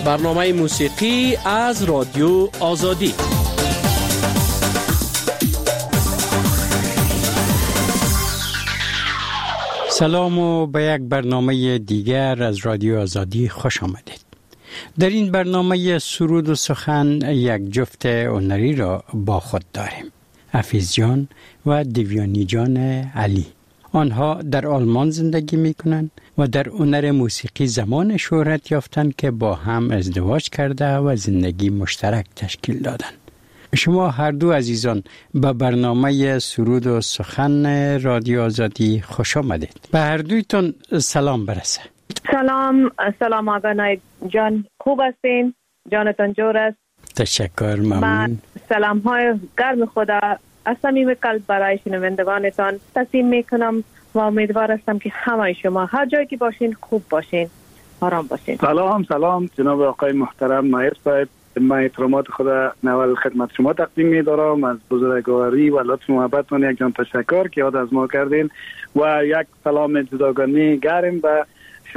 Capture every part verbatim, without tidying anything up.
برنامه موسیقی از رادیو آزادی. سلام و به یک برنامه دیگر از رادیو آزادی خوش آمدید. در این برنامه سرود و سخن یک جفت هنری را با خود داریم. حفیظ جان و دیویانی جان علی. آنها در آلمان زندگی می کنند و در هنر موسیقی زمان شهرت یافتند که با هم ازدواج کرده و زندگی مشترک تشکیل دادند. شما هر دو عزیزان به برنامه سرود و سخن رادیو آزادی خوش آمدید. به هر دویتون سلام برسه. سلام سلام آقا نایب جان، خوب هستین؟ جانتان جور است؟ تشکر، ممنون. سلام های گرم خدا از صمیم قلب برای شنوندگانتان تقدیم میکنم و امیدوار هستم که همه شما هر جایی که باشین خوب باشین، آرام باشین. سلام سلام جناب آقای محترم نایب صاحب، من احترامات خدا نوال خدمت شما تقدیم می‌دارم. از بزرگواری و لطف محبتتون یک جان تشکر که یاد از ما کردین و یک سلام جداگانه گرم به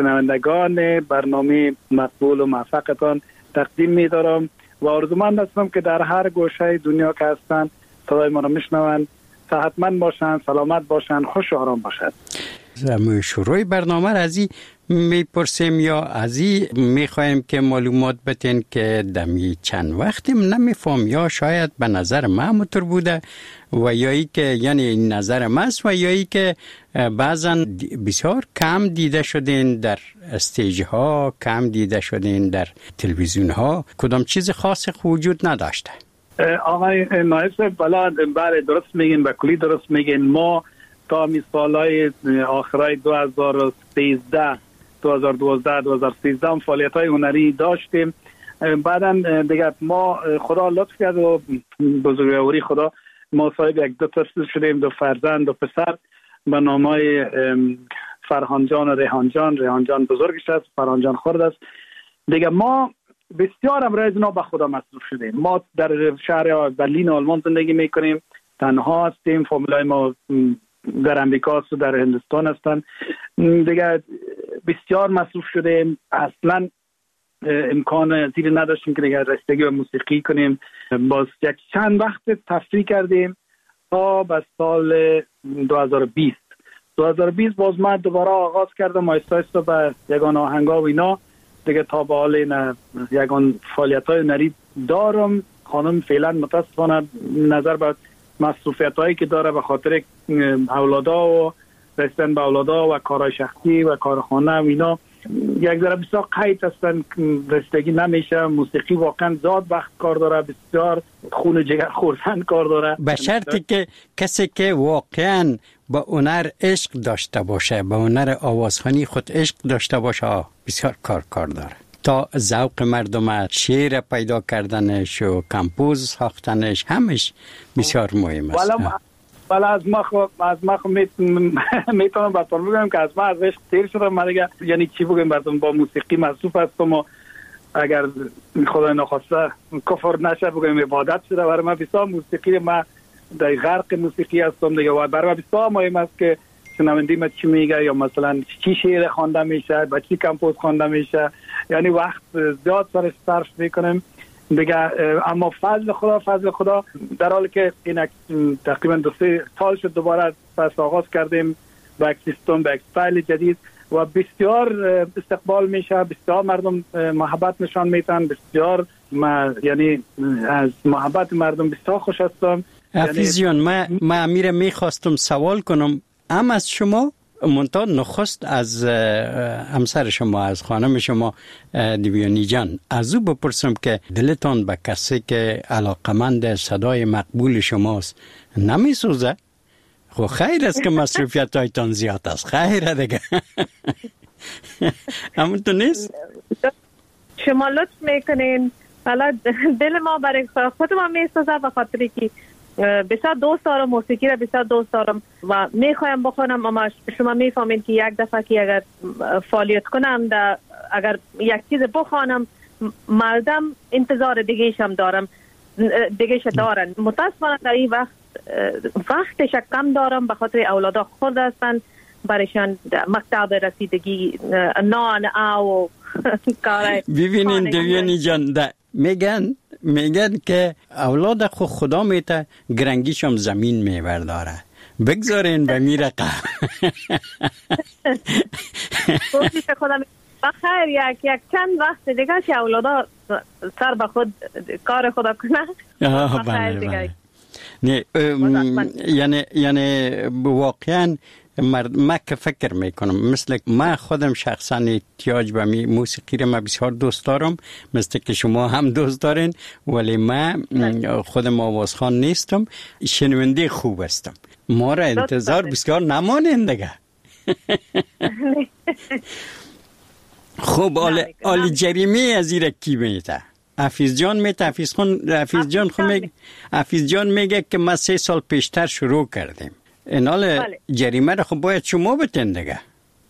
شنوندگان برنامه مقبول و موفقتان تقدیم می‌دارم و آرزومند هستم که در هر گوشه دنیا که هستند صدای ما را میشنوند، صحتمند باشند، سلامت باشند، خوش و آرام باشند. زمین شروع برنامه را ازی میپرسیم یا ازی میخوایم که معلومات بتین که دمی چند وقتی نمیفهم یا شاید به نظر ما متر بوده و یایی که یعنی نظر ماست و یایی که بعضا بسیار کم دیده شدین در استیج ها، کم دیده شدین در تلویزیون ها، کدام چیز خاص وجود نداشته؟ آقای نایب صاحب بله درست میگین، به کلی درست میگین. ما تا می سالهای آخرای دو هزار و سیزده دو هزار و دوازده دو هزار و سیزده هم فعالیت های هنری داشتیم. بعدا دیگه ما خدا لطف کرد و بزرگواری خدا ما صاحب یک دو طفل شدیم، دو فرزند، دو پسر به نامای فرهان جان و ریحان جان. ریحان جان بزرگش است، فرهان جان خرد است. دیگه ما بسیار امروز اینا به خدا مصروف شدیم. ما در شهر برلین آلمان زندگی میکنیم، تنها هستیم. فامیلای ما در امریکا و در هندوستان هستن. دیگه بسیار مصروف شدیم، اصلا امکان زیر نداشتیم که دیگه رسیدگی به موسیقی کنیم. باز یک چند وقت تفریح کردیم تا به سال دو هزار و بیست دو هزار و بیست باز من دوباره آغاز کردم آیسته آیسته به یگان آهنگا و اینا دیگه. تا به حال این یگان فعالیت‌های هنری دارم. خانم فعلا متاسفانه نظر به مصروفیت هایی که داره به خاطر اولادا و رسیدن به اولادا و کارهای شخصی و کارخانه و اینا یک ذره بسیار قید هستن، رسیدگی نمیشه. موسیقی واقعا زاد وقت کار داره، بسیار خون جگر خوردن کار داره، به شرطی که کسی که واقعا با هنر عشق داشته باشه، با هنر آوازخوانی خود عشق داشته باشه، بسیار کار کار داره تا ذوق مردم، شعر پیدا کردنش و کمپوز ساختنش همش بسیار مهم است. ولی از ما خو از ما خو میتونم براتون بگم که از ما از عشق تیر شدم. من دیگه یعنی چی بگم براتون، با موسیقی مصروف هستم و اگر خدا نخواسته کفر نشه بگم عبادت شده برای من. بسیار موسیقی ما در غرق موسیقی هستم دیگه و برای من بسیار مهم است که شنونده ما چی میگه یا مثلا چی شعر خوانده میشه، با چی کمپوز خوانده میشه، یعنی وقت زیاد سرش صرف میکنم دیگه. اما فضل خدا فضل خدا در حالی که این تقریبا دو سه سال شد دوباره پس آغاز کردیم با یک سیستم، با یک استایل جدید و بسیار استقبال میشه، بسیار مردم محبت نشان میتن، بسیار ما یعنی از محبت مردم بسیار خوش هستم. حفیظ جان، من ما امیر میخواستم سوال کنم ام از شما منتها نخست از همسر شما، از خانم شما دیویانی جان، از او بپرسم که دلتان به کسی که علاقمند صدای مقبول شماست نمیسوزه؟ خب خیر است که مصروفیت هایتان زیاد است، خیره دیگه. همونطور نیست؟ شما لطف میکنین، حالا دل ما برای خود ما میسوزه به خاطری که بسیار دوست دارم موسیقی را، بسیار دوست دارم و میخوایم بخونم، اما شما میفهمین که یک دفعه که اگر فعالیت کنم دا اگر یک چیز بخوانم مردم انتظار دیگه‌اش هم دارم دیگه‌اش دارن. متاسفانه در این وقت وقتش کم دارم به خاطر اولادا خرد هستن، برایشان مکتب رسیدگی نان او کارای ببینین دویانی جان ده میگن میگن که اولاد خو خدا میته گرنگیشم زمین میبرداره بگذارین به میره قهر. کوشش خدا بخیر یک یک چند وقت دیگه که اولادا سر به خود کار خدا کنه. آه بله بله. نه یعنی یعنی واقعا من که فکر میکنم مثل من خودم شخصا احتیاج به موسیقی رو من بسیار دوست دارم مثل که شما هم دوست دارین ولی من خودم آوازخوان نیستم شنونده خوب هستم ما را انتظار بسیار نمانین دیگه. خب آلی جریمه از ایره کی میته؟ حفیظ جان میته حفیظ خون حفیظ جان خو میگه حفیظ جان میگه که ما سه سال پیشتر شروع کردیم اینال جریمه رو خب باید شما بتین دیگه.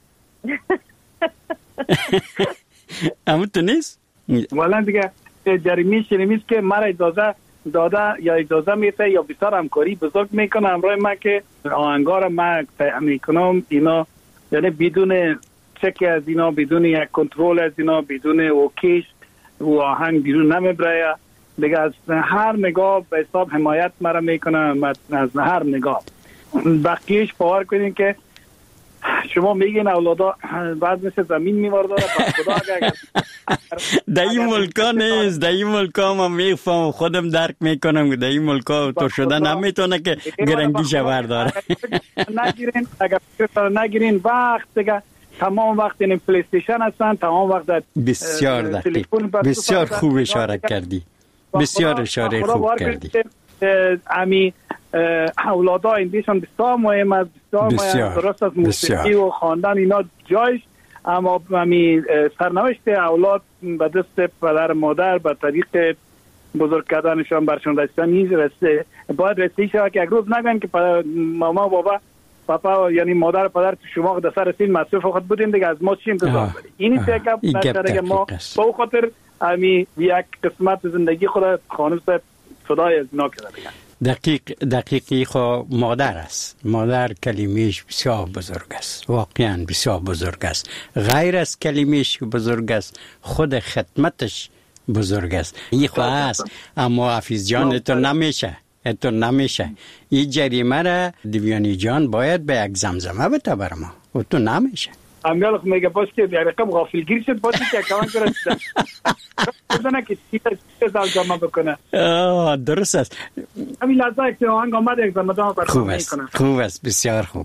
اما تو نیست؟ والا دیگه جریمه شریمیست که مرا اجازه داده یا اجازه میته یا بسیار همکاری بزرگ میکنه همراه من که آهنگار من میکنم اینا یعنی بدون چک از اینا بدون یک کنترل از اینا بدون اوکیش و آهنگ بیرون نمیبره دیگه از هر نگاه به حساب حمایت مرا میکنه از هر نگاه. بقیهش باور کنین که شما میگین اولادا بعد مثل زمین میورداره خدا اگر در این ملکا نیست در این ملکا ما میفهم خودم درک میکنم در این ملکا تو شده نمیتونه که گرنگیش برداره. نگیرین اگر نگیرین وقت دیگه تمام وقت این پلی استیشن هستن تمام وقت بسیار دقیق بسیار خوب اشاره کردی بسیار اشاره خوب کردی. امی اولادا ایندیشان بسیار مهم است بسیار مهم درست از موسیقی و خواندن اینا جایش اما امی سرنوشت اولاد به دست پدر مادر به طریق بزرگ کردنشان برشون رسیدن نیست رسته باید رسیده شود که یک روز نگن که ماما بابا پاپا یعنی مادر پدر تو شما در سر سین مصروف خود بودین دیگه از ما چی انتظار دارید اینی که نشده ما با خاطر امی یک قسمت زندگی خود خانم صاحب صدای از اینا کرده دیگه. دقیق دقیقی خو مادر است مادر کلمهش بسیار بزرگ است واقعا بسیار بزرگ است غیر از کلمهش بزرگ است خود خدمتش بزرگ است این خو است اما حفیظ جان تو نمیشه تو نمیشه این جریمه را دیویانی جان باید به یک زمزمه بده بر ما و تو نمیشه امیال خو میگه باش که یک رقم غافلگیر شد باشه که کمان کرد بزنه که چیز زمزمه بکنه. آه درست است همین لحظه که آهنگ آمد یک زمزمه خوب است خوب است بسیار خوب.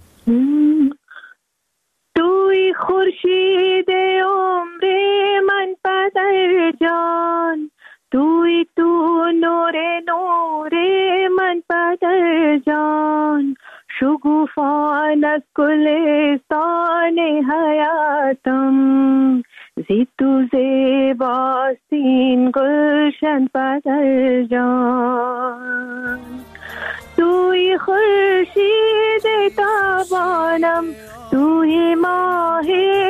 توی خورشید عمر من پدر جان توی تو نور نور من پدر جان شگوفان از گلستان حیاتم زی تو زیباستین گلشن پدر جان توی خورشید تابانم توی ماه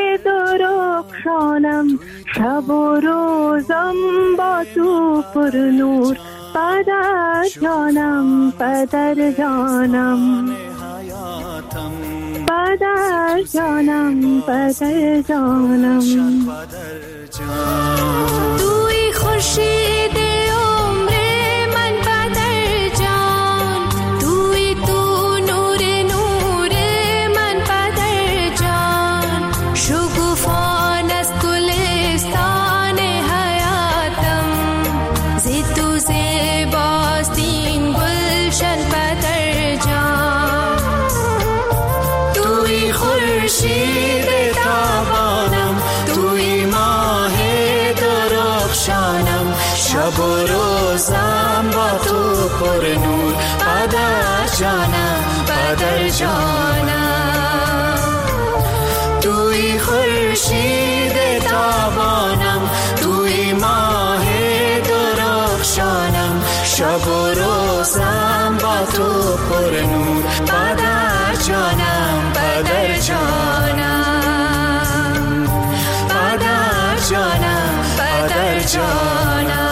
درخشانم شب و روزم با تو پر نور پدر جانم پدر جانم پدر جانم پدر جانم توی خورشید عمر من پدر جان توی تو نور نور من پدر جان شگوفان از گلستان حیاتم زی تو زیباستین گلشن پدر جان توی خورشید تابانم توی ماه درخشانم شب و روزم با تو پر نور پدر جانم پدر جانم توی خورشید تابانم توی ماه درخشانم شب و روزم با تو پر نور پدر جانم پدر جانم پدر جانم پدر جانم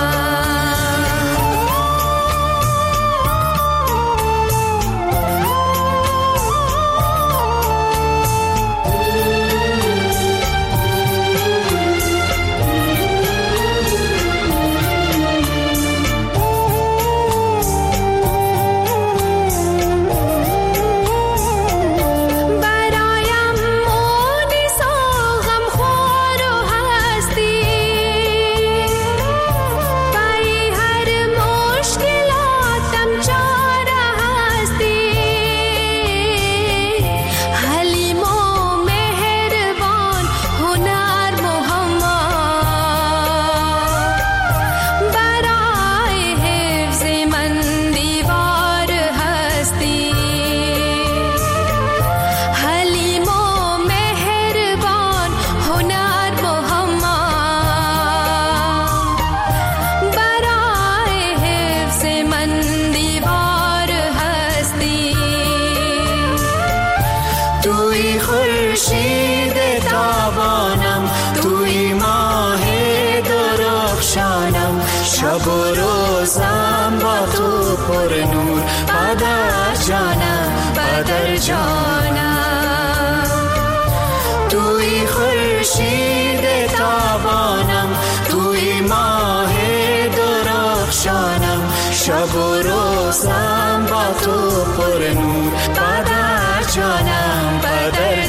نور پدر جانم پدر جانم توی خورشید تابانم توی ماه درخشانم شب و روزم با تو پر نور پدر جانم پدر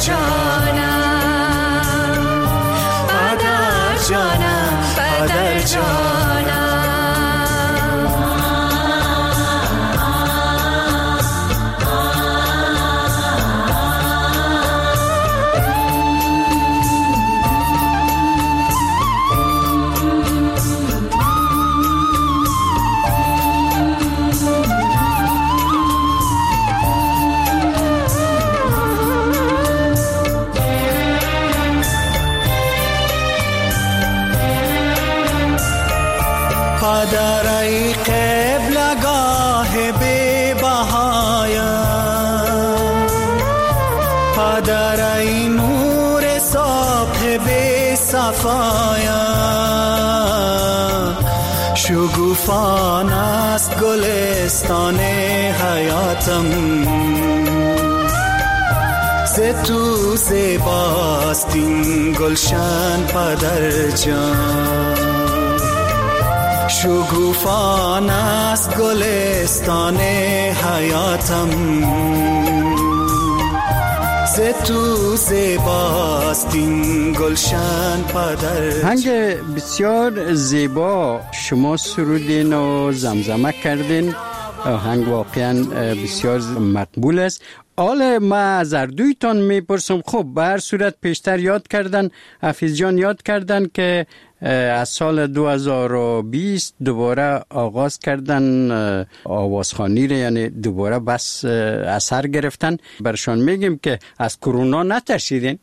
جانم پدر جانم پدر جانم پدر ای قبلگاه بی بهایم پدر ای نور صبح بی صفایم شگوفان است گلستان حیاتم ز تو زیباست این گلشن پدر جان شگوفان است گلستان حیاتم ز تو زیباست این گلشن پدر. هنگ بسیار زیبا شما سرودین و زمزمه کردین، هنگ واقعا بسیار مقبول است. حالا ما از اردویتان میپرسم، خب به هر صورت پیشتر یاد کردن، حفیظ جان یاد کردن که از سال دو هزار و بیست دوباره آغاز کردن آوازخوانی رو، یعنی دوباره بس اثر گرفتن. برشان میگیم که از کرونا نترسیدین؟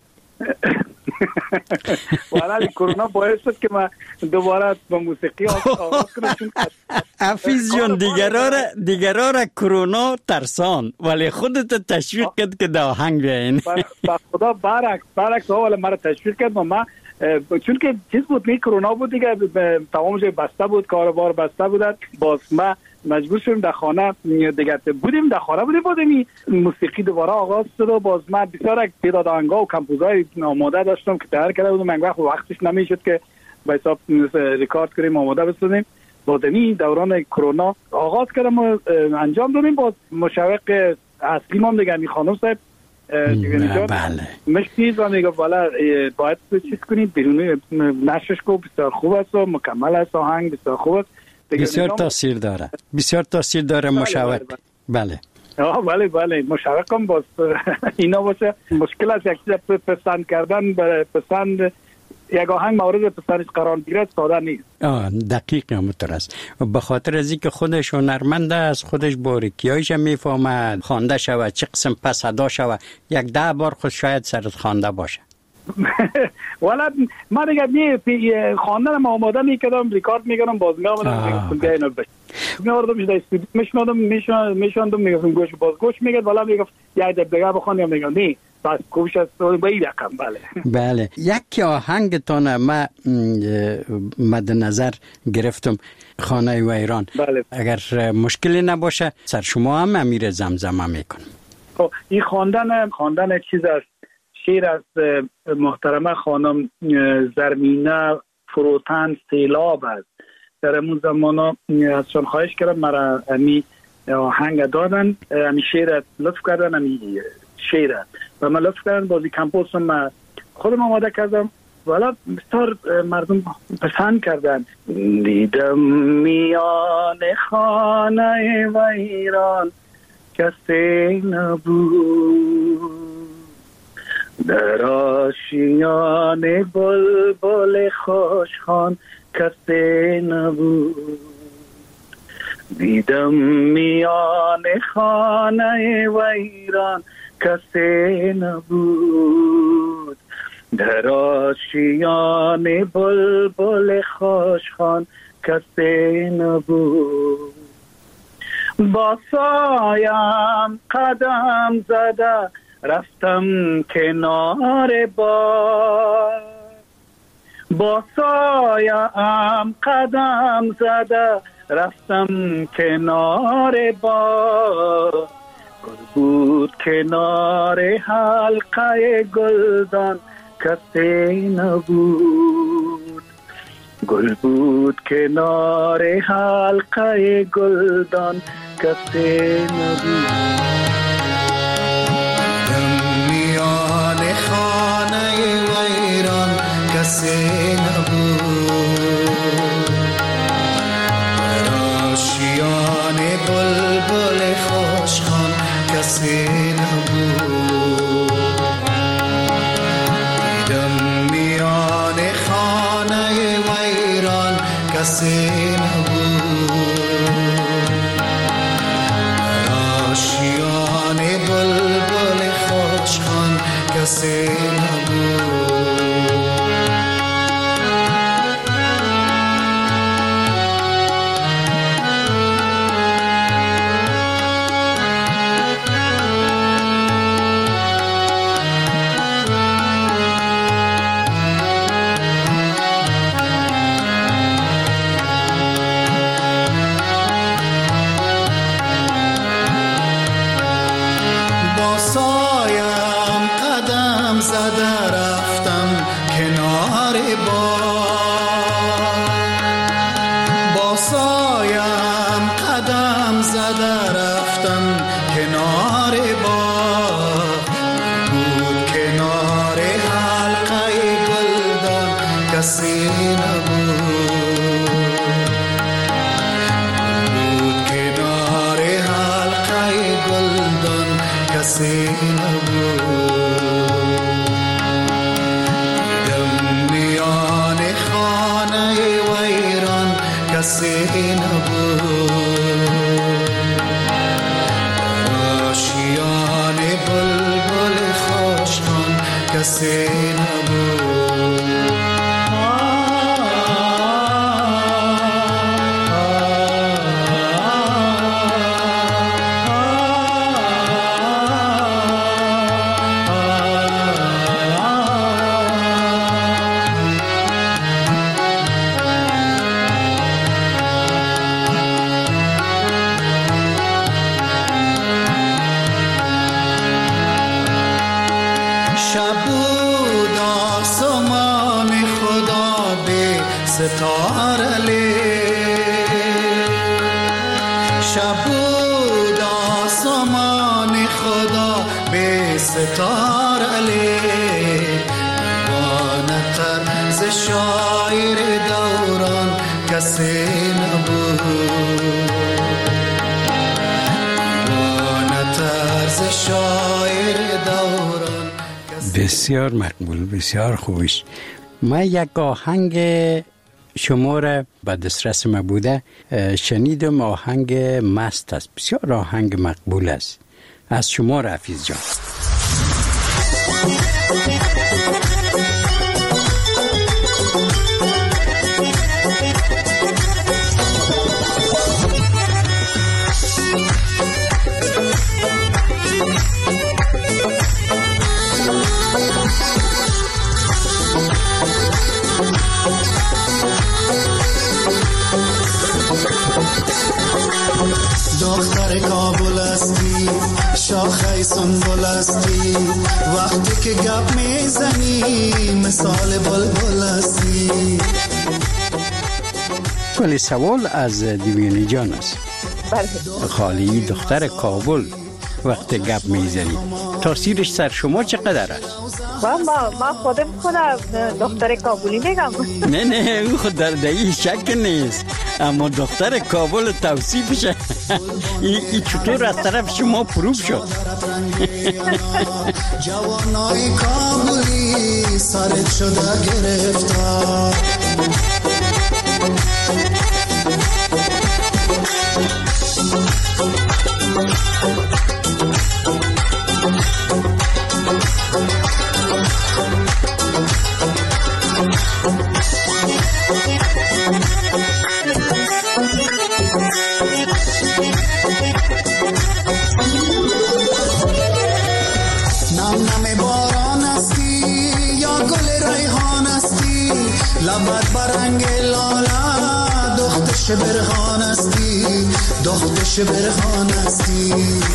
والا کرونا باعث شد که ما دوباره با موسیقی آغاز کنیم. حفیظ جان دیگرها را دیگرها را کرونا ترسان، ولی خودت تشویق کرد که در آهنگ بیاین. با خدا برعکس برعکس ولی مرا تشویق کرد. ما چون که چیز بود، می کرونا بود دیگه، تمام جای بسته بود، کاروبار بسته بود، باز ما مجبور شدیم در خانه دیگه بودیم، در خانه بودیم بودیم موسیقی دوباره آغاز شد و باز من بسیار تعداد آهنگا و کمپوزای آماده داشتم که تیار کرده بودم. من وقت وقتش نمیشد که به حساب ریکارد کنیم آماده بسازیم. باز این دوران کرونا آغاز کردم و انجام دادیم. باز مشوق اصلی ما دیگه این خانم صاحب بله مشکیز و میگه والا باید چیز کنید بیرونی نشش کو بسیار خوب است و مکمل است، آهنگ بسیار خوب است، بسیار تاثیر داره، بسیار تاثیر داره. مشوق بله آه بله بله مشوقم باز اینا باشه. مشکل است یک چیز پسند کردن، برای پسند یک آهنگ مورد پسندش قرار گیره ساده نیست. آه دقیق همونطور است. به خاطر از اینکه خودش هنرمند است، خودش باریکیایش میفهمد، خوانده شود چه قسم پس ادا شود، یک ده بار خود شاید سرت خوانده باشه. والا من دیگه می خواندن ما آماده میکردم، ریکارد میکردم، باز میآمدم میگم اینو بش میوردم میشه استودیو میشنادم میشوندم میگفتم گوش باز گوش میگفت والا میگفت یه دب دیگه بخونم، میگم نه بس کوش است به این رقم. بله بله یک آهنگتون ما مد نظر گرفتم، خانه و ایران. بله. اگر مشکلی نباشه سر شما هم امیر زمزمه میکنم. خب این خواندن خواندن چیز است، شعر از محترمه خانم زرمینه فروتن سیلاب است. در امون زمان ازشان خواهش کردم مرا امی آهنگ دادن، امی شعر لطف کردن، امی شعر و من لطف کردن، بازی کمپوزم من خودم آماده کردم. والا بسیار مردم پسند کردن. دیدم میان خانه و ایران کسی نبود، در آشیان بلبل خوشخوان کسی نبود. دیدم میان خانه و ایران کسی نبود، در آشیان بلبل خوشخوان کسی نبود. با سایم قدم زده رفتم کنار بار، با سایم قدم زده رفتم کنار با گل بود کنار حلقه گلدان کسی نبود گل بود کنار حلقه گلدان کسی نبود میان خانه ویران کسی نبود راشیان بلبل خوشخوان کسی نبود دیدم میان خانه ویران کسی نبود راشیان بلبل خوشخوان کسی نبود بسیار مقبول، بسیار خوبش. من یک آهنگ شما را به دسترس ما بوده شنیدم، آهنگ مست است، بسیار آهنگ مقبول است از شما رفیظ جان. دختر کابل هستی، شاخه سنبل هستی، وقتی که گپ میزنی مثال بلبل هستی. ولی سوال از دیوانی جان است. بله. خالی دختر کابل وقتی گپ میزنی تاثیرش سر شما چقدر است؟ ما ما خودم خودم دختر کابلی میگم. نه نه او خود در دایی شک نیست، اما دختر کابل توصیفش این چطور از طرف شما پروف شد؟ جوانای کابلی سرت شده گرفتار، رنگ لاله دخت شبرخان استی دخت شبرخان استی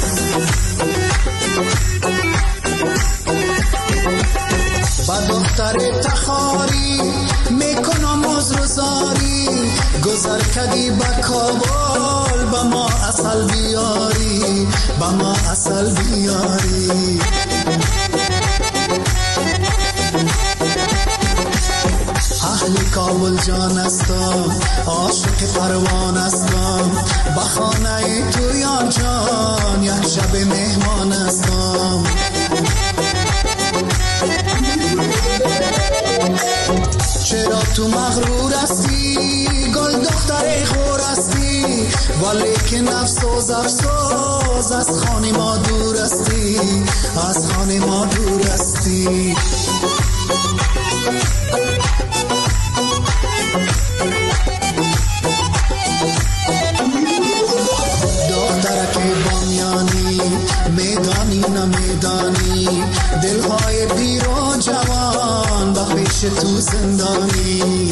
با دختر تخاری میکنم عذرزاری گذر کدی با کابل با ما اصل بیاری با ما اصل بیاری اهل کابل جان استم عاشق پروان استم با خانه تو یا جان یک شب مهمان استم چرا تو مغرور هستی گل دختر خور هستی ولی که نفسوز افسوز از خانه ما دور هستی از خانه ما دور هستی دخترک بامیانی میدانی نمیدانی دلهای پیر و جوان با پیش تو زندانی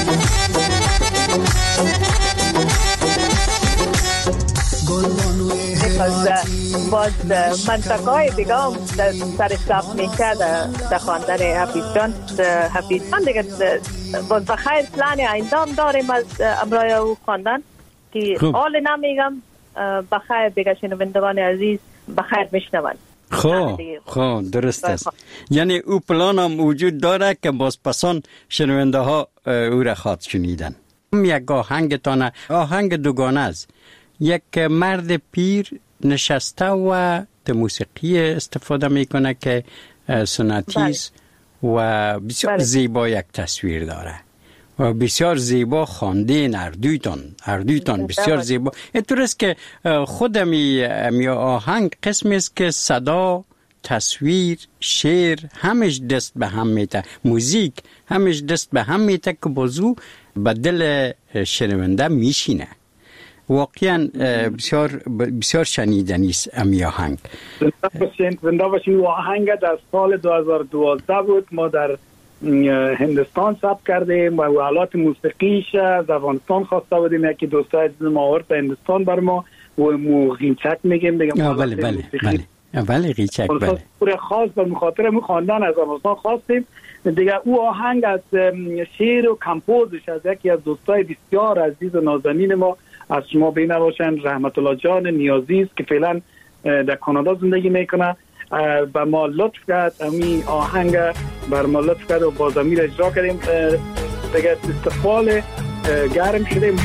گل بانوی هراتی باز منطقه های دیگه هم سر حساب میشه در خواندن حفیظ جان حفیظ جان دیگه باز بخیر پلان ایندام داریم از امرای او خواندن که حال نمیگم بخیر دیگه شنوندگان عزیز بخیر میشنون. خب خب درست است. یعنی او پلان هم وجود داره که بازپسان شنونده ها او را خواد شنیدن. یک آهنگ تانه آهنگ دوگانه است. یک مرد پیر نشسته و در موسیقی استفاده میکنه که سنتیز و بسیار بله. زیبا یک تصویر داره و بسیار زیبا خواندین اردویتان اردویتان بسیار زیبا. اینطور است که خودم می آهنگ قسمی است که صدا، تصویر، شعر همش دست به هم میته، موزیک همش دست به هم میته که بازو به دل شنونده میشینه. واقعا بسیار بسیار شنیدنی است امی آهنگ. زنده باشین. و آهنگ در سال دو هزار و دوازده بود، ما در هندستان ثبت کردیم و آلات موسیقیش از افغانستان خواسته بودیم. یکی دوستای عزیز ما آورد به هندستان بر ما و مو غیچک میگیم دیگه. بله بله بله بله غیچک بله. پور خاص به مخاطر مو خواندن از افغانستان خواستیم دیگه. او آهنگ از شعر و کمپوزش از یکی از دوستای بسیار عزیز و نازنین ما از شما بینواشن رحمت الله جان نیازی است که فعلا در کانادا زندگی میکنه و ما لطف کرد امی آهنگ بر ما لطف کرد و باز امیر اجرا کردیم دیگه. استقبال گرم شدیم.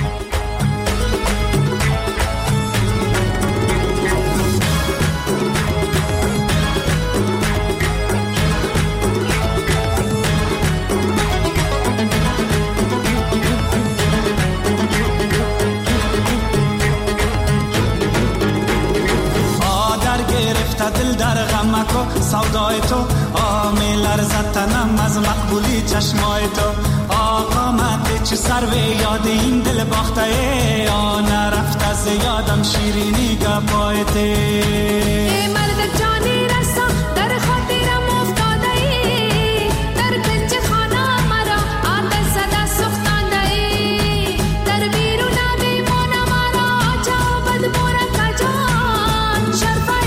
دل در غمکو سودای تو آمی لرزد تنم از مقبولی چشمای تو آقامت چه سر و یاد این دل باخته ای آن رفت از یادم شیرینی گپایته ای مرد جانی رسا در خاطرم افتاده ای در کنج خانه مرا آتش صدا سوختانده ای در بیرون بیمانه مرا جا بد مورد کجان شرفای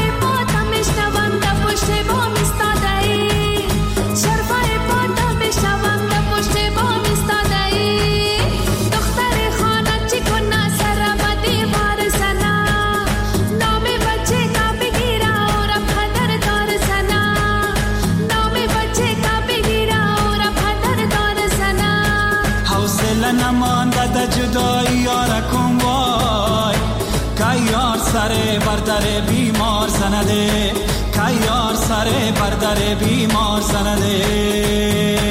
جدایی یارکم وای که یار سر بردر بیمار زنده که یار سر بردر بیمار زنده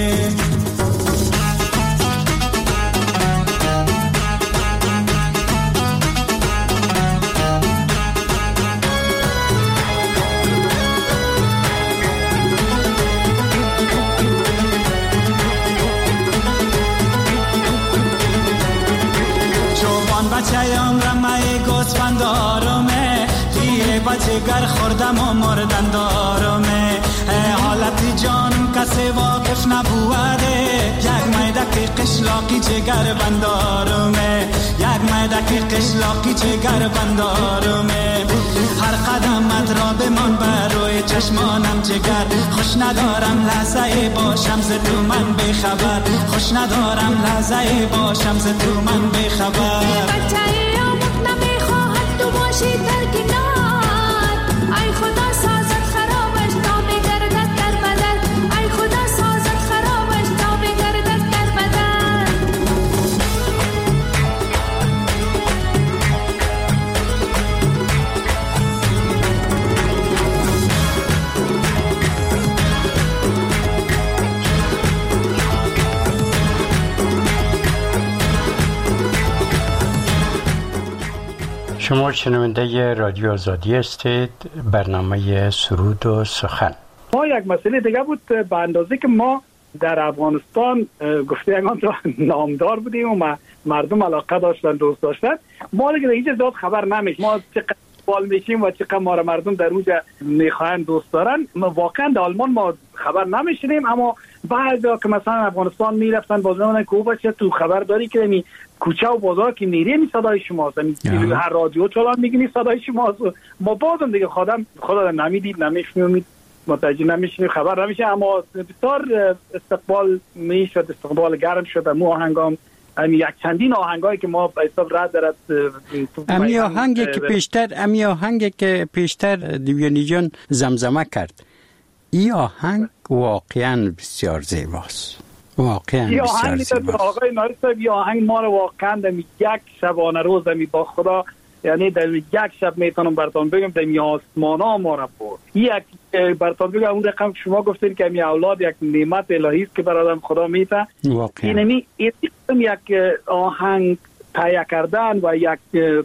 بچه امرمه گوسفند آرامه پیر بچه گر خوردم و مردن دارمه حالتی جانم کسی واقف نبوده یک میدک قشلاقی جگر بندارمه یک میدک قشلاقی جگر بندارمه هر قدمت را بمان بر روی چشمانم جگر خوش ندارم لحظه باشم ز تو من بخبر خوش ندارم لحظه باشم ز تو من بخبر بچه آمد نمیخواهد تو باشی در کنار ای خدا سازد خرابش تا بگردد در بدن ای خدا سازد خرابش تا بگردد در بدن شما شنونده رادیو آزادی هستید، برنامه سرود و سخن. ما یک مسئله دیگه بود به اندازه که ما در افغانستان گفته یکان تا نامدار بودیم و مردم علاقه داشتن دوست داشتن، ما دیگه هیچ زیاد خبر نمیشه ما چقدر بال میشیم و چقدر ما را مردم در اونجا میخواین دوست دارن. واقعا در آلمان ما خبر نمیشنیم، اما بعضیا که مثلا افغانستان میرفتن باز میگن که بچه تو خبر داری که می کوچه و بازار که میری می صدای شماست، هر رادیو چالان میگنی صدای شماست. ما بازم دیگه خودم خدا نمیدید نمیشنید متوجه نمیشیم خبر نمیشه، اما بسیار استقبال میشد، استقبال گرم شد. مو آهنگام امی یک چندین آهنگایی که ما به حساب رد دارد امی آهنگی که پیشتر امی آهنگی که پیشتر دیویانی جان زمزمه کرد، این آهنگ واقعا بسیار زیباست، واقعا بسیار زیباست. آقای نایر صاحب این آهنگ ما رو واقعا در یک شبانه روز می با خدا، یعنی در یک شب میتونم براتون بگم در می آسمانا ما رو برد. یک براتون بگم اون رقم شما گفتین که می اولاد یک نعمت الهی است که برادم خدا میده. واقعا اینمی یک آهنگ تهیه کردن و یک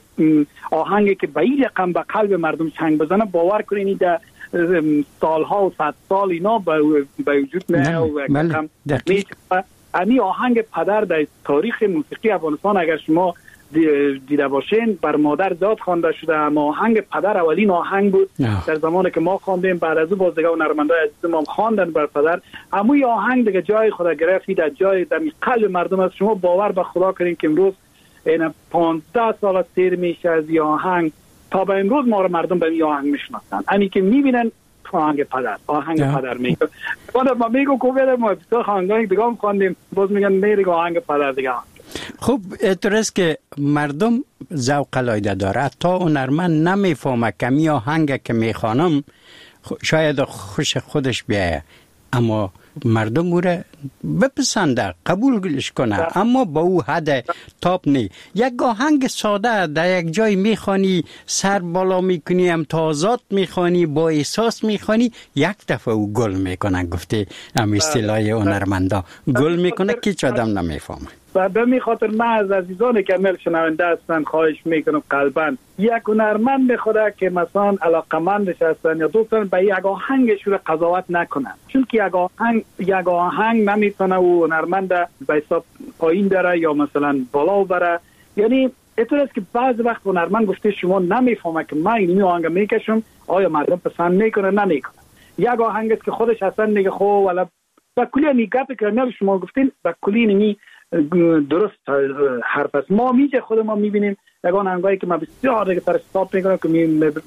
آهنگی که به این رقم به قلب مردم چنگ بزنه، باور کنید در سالها و صد سال اینا به وجود نه و رقم میشه. امی آهنگ پدر در تاریخ موسیقی افغانستان اگر شما دیده باشین بر مادر زاد خوانده شده، اما آهنگ پدر اولین آهنگ بود نه. در زمانی که ما خواندیم، بعد از او باز دیگه هنرمندای عزیز ما خواندن بر پدر. اما این آهنگ دیگه جای خود گرفت، در جای در قلب مردم است. شما باور به خدا کنین که امروز این پانزده سال از سیر میشه از این آهنگ تا به امروز ما رو مردم به این آهنگ میشناسن. همین که میبینن آهنگ پدر آهنگ yeah. پدر میگه ما میگو کوبه ما بسیار آهنگای دیگه هم خواندیم، باز میگن میگه آهنگ پدر دیگه. خب اعتراض که مردم ذوق العاده داره، تا هنرمند نمیفهمه که می آهنگ که میخوانم شاید خوش خودش بیایه، اما مردم او را بپسنده قبولش کنه، اما با او حد تاپ نی. یک آهنگ ساده در یک جای میخوانی، سر بالا میکنی، امتیازات میخوانی، با احساس میخوانی، یک دفعه او گل میکنه. گفته هم اصطلاح هنرمندا گل میکنه که هیچ آدم نمیفهمه. و به می خاطر من از عزیزان که مل شنونده هستن خواهش میکنم قلباً یک هنرمند بخواد که مثلا علاقمندش هستن یا دوستان به یک آهنگش رو قضاوت نکنن، چون که یک آهنگ یک آهنگ نمیتونه او هنرمند به حساب پایین داره یا مثلا بالا بره. یعنی اینطور است که بعض وقت هنرمند گفته شما نمیفهمه که من این آهنگ میکشم آیا مردم پسند میکنه نمیکنه. یک آهنگ است که خودش اصلا میگه خب ولی با کلی نیگات که شما گفتین با کلی نمی درست حرف است. ما میگه خود ما میبینیم یک آهنگایی که من بسیار دیگه تر استاپ میکنم که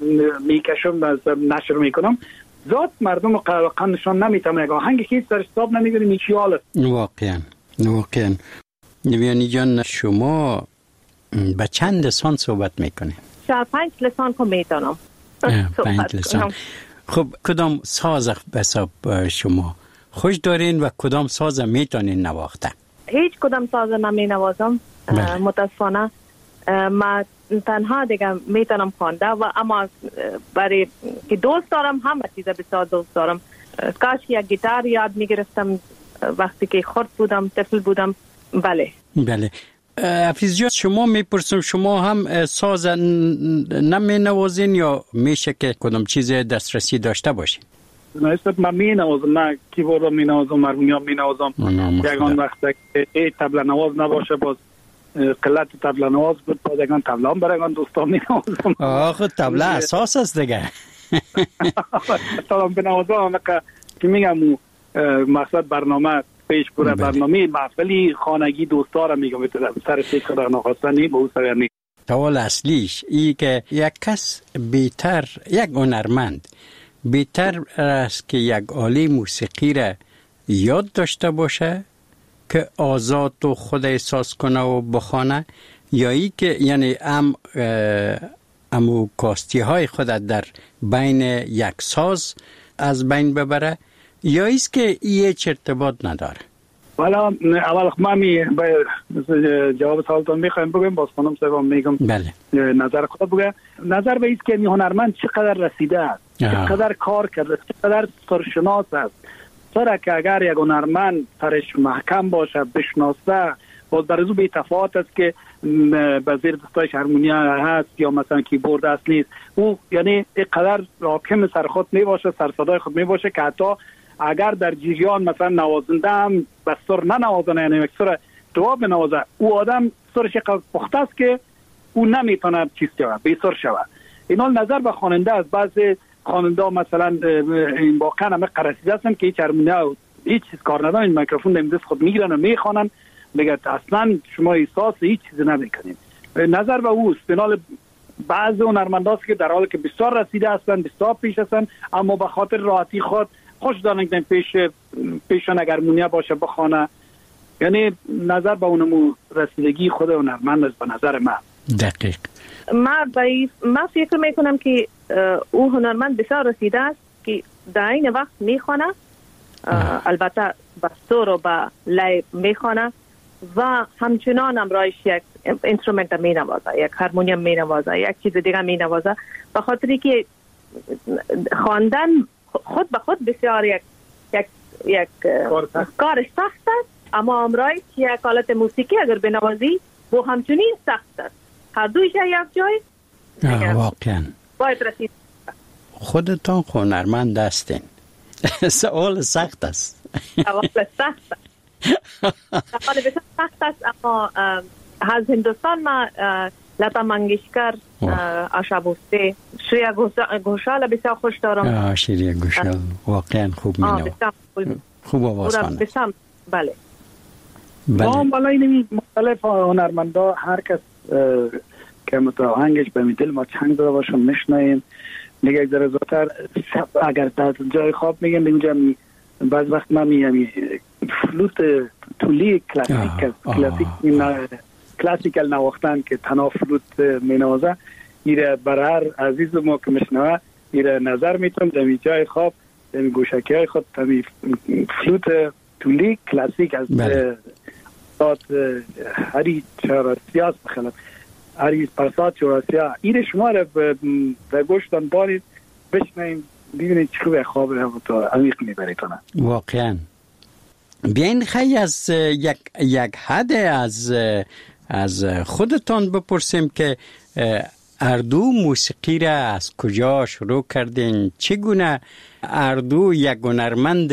میکشم نشر میکنم، ذات مردم و قلقا نشان نمیتونم. یک آهنگی که هیچ تر استاپ نمیکنیم میچیاله. واقعا واقعا دیویانی جان شما به چند لسان صحبت میکنه؟ شاید پنج لسان که میتونم پنج لسان. خب کدام ساز به حساب شما خوش دارین و کدام ساز میتونین نواخته؟ هیچ کدام ساز نمی نوازم متاسفانه. من تنها دیگه میتونم خوانده و اما برای که دوست دارم همه چیز بسیار دوست دارم. کاش یک گیتار یاد میگرفتم وقتی که خرد بودم طفل بودم. بله بله. حفیظ جان شما میپرسم شما هم ساز نمی نوازین یا میشه که کدام چیز دسترسی داشته باشین؟ نه من می نوازم، نه کیبورد می نوازم، هارمونیوم می نوازم. یگان وقت که ای طبله نواز نباشه باز قلت طبله نواز بود، باز یگان طبله هم برای دوستان می نوازم. آخه طبله اساس است دیگه. تا بنوازم که میگم مقصد برنامه پیش بره برنامه محفلی خانگی دوستا را میگم سر فکر در نخواستنی به او سویر نیست. سوال اصلیش ای که یک کس بیتر، یک هنرمند بیتر است که یک آله موسیقی را یاد داشته باشه که آزاد و خود احساس کنه و بخوانه، یا ای که یعنی ام امو کاستی های خود در بین یک ساز از بین ببره، یا ایست که ایه ارتباط نداره؟ والا اول من می جواب سوالتون میخوایم بگم، باز خانم صاحب میگم بله نظر خود بگم. نظر به ایست که هنرمند چقدر رسیده است، چقدر کار کرده، چقدر سرشناس است. سره که اگر یک هنرمند سرش محکم باشه، بشناسه، باز در ازو به تفاوت است که به زیر دستایش هارمونیا هست یا مثلا کیبورد است نیست. او یعنی اینقدر حاکم سر خود می باشه، سر صدای خود می باشه که حتی اگر در جریان مثلا نوازنده هم به سر ننوازنه، یعنی یک سر دعا بنوازه، او آدم سرش اینقدر پخته است که او نمیتونه چیز شود، بی سر شود. این حال نظر به خواننده است. بعضی خواننده مثلا این واقعا همه قرصیده هستن که هیچ هارمونیا هیچ چیز کار ندارن، این میکروفون در دست خود میگیرن و میخوانن، میگه اصلا شما احساس هیچ چیزی نمیکنید. نظر به اوست. بنال بعضی هنرمنداست که در حالی که بسیار رسیده هستن، بسیار پیش هستن، اما به خاطر راحتی خود خوش دارن که پیش پیشان اگر هارمونیا باشه بخونه. یعنی نظر به اونمو رسیدگی خود هنرمند است به نظر من. دقیق. من بایی من فکر میکنم که او هنرمند بسیار رسیده است که در این وقت میخونه، البته با سور و با لای میخونه و همچنان هم رایش یک انسترومنت می نوازه، یک هارمونیوم می نوازه، یک چیز دیگه می نوازه، به خاطری که خواندن خود به خود بسیار یک یک یک کار سخت است، اما امرای یک آلت موسیقی اگر بنوازی و همچنین سخت است. هر دویش یک جای واقعا باید رسید. خودتان هنرمند هستین. سوال سخت است. سوال سخت است. سوال بسیار سخت است، اما از هندوستان ما لتا منگشکر، آشا بوسته، شریا گوشال بسیار خوش دارم. شریا گوشال واقعا خوب مینوازه. خوب آواز خوانه. بله. ما بالا این مختلف هنرمندا هر کس که متاهنگش به دل ما چنگ داده باشم میشنیم. میگه یک ذره زودتر اگر در جای خواب میگم اینجا بعض وقت من میگم فلوت تولی کلاسیک کلاسیک کلاسیکال نواختن که تنها فلوت مینوازه، ایره برای هر عزیز ما که میشنوه ایره نظر میتونم در جای خواب در گوشکی های خود تمی فلوت تولی کلاسیک از سات هری چهارسیاس بخلم هری پرسات چهارسیا ایره شما را به گوشتان بارید بشنیم ببینید چه خوبه خواب را تا عمیق میبریتونه. واقعا بیاین خیلی از یک یک حد از از خودتان بپرسیم که اردو موسیقی را از کجا شروع کردین؟ چگونه اردو یک هنرمند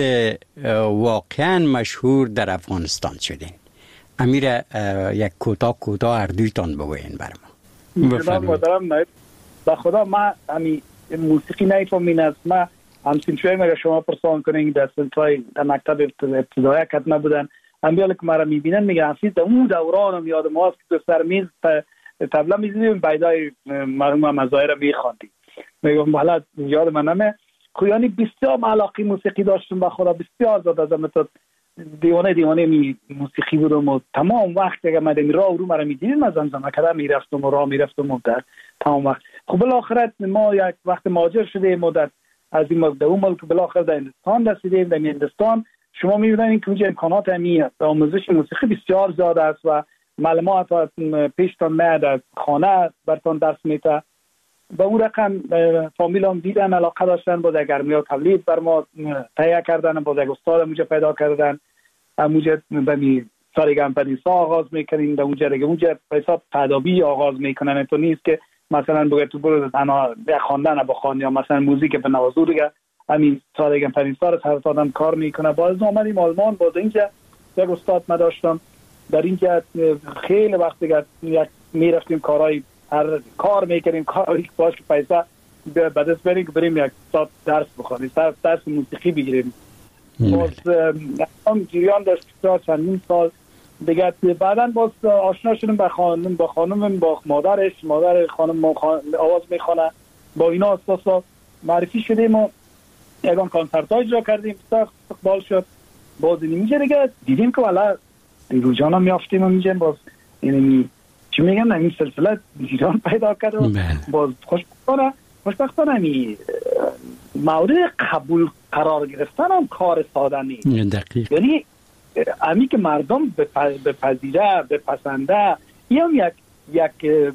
واقعا مشهور در افغانستان شدین؟ امیر یک کوتاه کوتاه اردویتان بگوین بر ما. بفرمایید. با خدا ما امی موسیقی نیفهمین از ما همچین شویم اگر شما پرسان کنین در سنتای در مکتب ابتدایی کت نبودن امیالی که ما را میبینن میگن حفیظ در اون دورانم یاد ما هست که تو سر میز تبلا میزیدیم بیدای مرحوم مزایر را میخواندیم. میگم حالا یاد من نمه خویانی بسیار علاقه موسیقی داشتم با خدا بسیار زاد از امتا دیوانه دیوانه می موسیقی بودم و تمام وقت اگر مدمی راه رو مرا میدیدیم از زمزمه کده میرفتم و راه میرفتم و در تمام وقت. خب بالاخره ما یک وقت مهاجر شدیم و در از این ملک در اون ملک بالاخره در هندوستان رسیدیم. در هندوستان شما میبینید که اونجا امکانات همی آموزش موسیقی بسیار زیاد است و معلومات پیشتان میاد از خانه برتان درس میده. با اون رقم فامیل هم دیدن علاقه داشتن با در گرمی ها تولید بر ما تهیه کردن، با در استاد اونجا پیدا کردن. اونجا بمی سارگم پدیسا آغاز میکنیم، در اونجا رگه اونجا حساب تدابی آغاز میکنن. تو نیست که مثلا بگه تو برو تنها خواندن با خوان یا مثلا موزیک به نوازو دیگه همین سارگم پدیسا رو هر آدم کار میکنه. باز اومدیم آلمان، باز اینجا یک استاد ما داشتم در اینجا خیلی وقت دیگه یک میرفتیم کارهای هر کار میکنیم کاری باش پیسه بعد از بریم که بریم یک ساعت درس بخونیم، درس موسیقی بگیریم. باز هم جریان داشت تا چندین سال دیگه. بعدا باز آشنا شدیم با خانم با خانم با مادرش، مادر خانم آواز میخونه، با اینا اساسا معرفی شدیم و یکان کنسرت های اجرا کردیم، سخت استقبال شد. باز اینجا دیگه دیدیم که والا روزان هم میافتیم و میگیم باز اینی چی میگن این سلسله جریان پیدا کرد و باز خوشبختانه خوشبختانه می مورد قبول قرار گرفتن هم کار ساده نیست. دقیق. یعنی امی که مردم بپذیره بپسنده این هم یک یک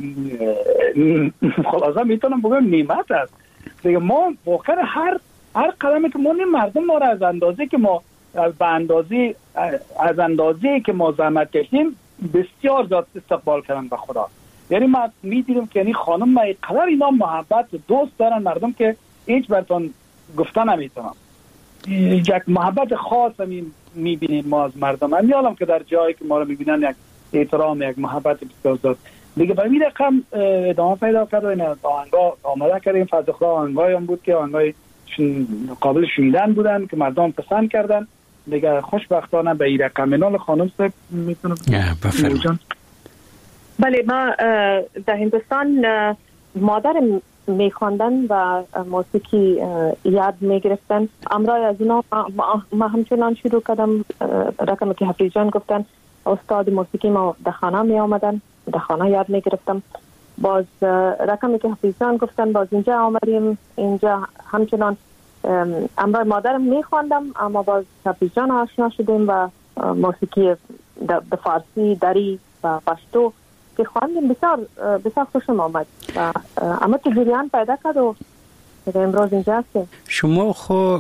خلاصه میتونم بگم نعمت است دیگه. ما واقعا هر هر قدمی که ما مردم ما را از اندازه که ما به اندازه از اندازه که ما زحمت کشیم بسیار زیاد استقبال کردن به خدا. یعنی ما میدیدیم که یعنی خانم ما اینقدر اینا محبت دوست دارن مردم که هیچ براتون گفتن نمیتونم. یک محبت خاص می میبینیم ما از مردم. من یادم که در جایی که ما رو میبینن یک احترام یک محبت بسیار زیاد دیگه به این رقم ادامه پیدا کرد و این آهنگا آماده کردیم. فضل خدا آهنگای هم بود که آهنگای قابل شنیدن بودن که مردم پسند کردن دیگه. خوشبختانه به این رقم منال خانم صاحب میتونم بفرمایید. بله، ما در هندوستان مادر میخواندن و موسیقی یاد میگرفتن. امرای از اینا ما همچنان شروع کردم. رقمی که حفیظ جان گفتن استاد موسیقی ما در خانه می آمدن، در خانه یاد میگرفتم. باز رقمی که حفیظ جان گفتن باز اینجا آمدیم، اینجا همچنان امرای مادرم میخواندم اما باز حفیظ جان آشنا شدیم و موسیقی در فارسی دری و پشتو که خواندیم بسیار بسیار خوشم آمد و اما تو جریان پیدا کرد و امروز اینجا هستیم. شما خو